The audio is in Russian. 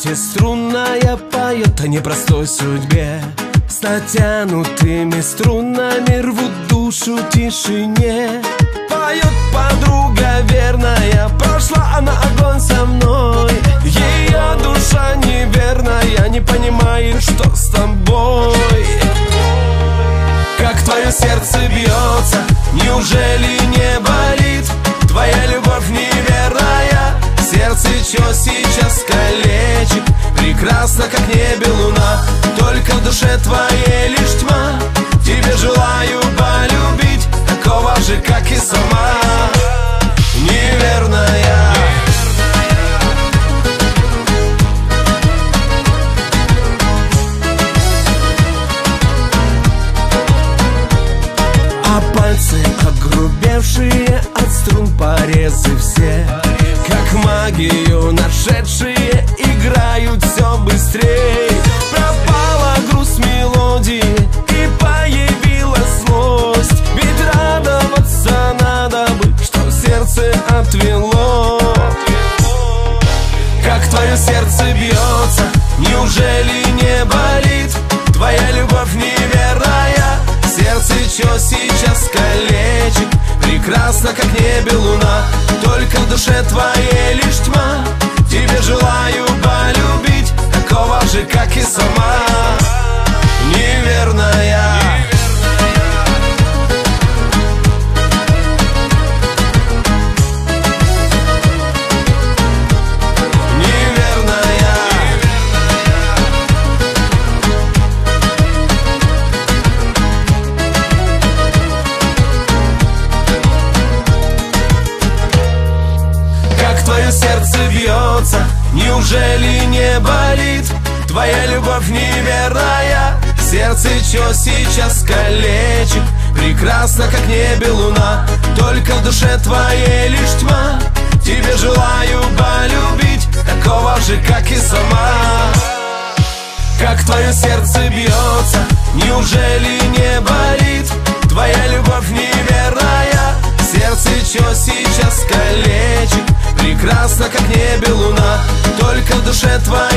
Шестиструнная поет о непростой судьбе. С натянутыми струнами рвут душу тишине. Поет подруга верная, прошла она огонь со мной. Ее душа неверная, не понимает, что с тобой. Как твое сердце бьется, неужели не болит? Твоя любовь неверная, сердце чё сейчас калечит. Прекрасно, как небе луна, только в душе твоей лишь тьма. Тебе желаю полюбить такого же, как и сама. Неверная. А пальцы огрубевшие от струн, порезы все, как магию нашедшие, играют все быстрее. Пропала грусть мелодии и появилась злость. Ведь радоваться надо бы, что сердце отвело. Как твое сердце бьется, неужели не болит? Твоя любовь неверная, сердце чё сейчас калечит. Прекрасно, как небе луна, только в душе твоей лишь тьма. Тебе желаю полюбить такого же, как и сама. Неверная. Сердце бьется, неужели не болит? Твоя любовь неверная, сердце чё сейчас калечит. Прекрасно, как небе луна, только в душе твоей лишь тьма. Тебе желаю полюбить такого же, как и сама. Как твое сердце бьется, неужели не болит? Твоя любовь неверная, сердце чё сейчас калечит. Прекрасно, как небе луна, только в душе твоей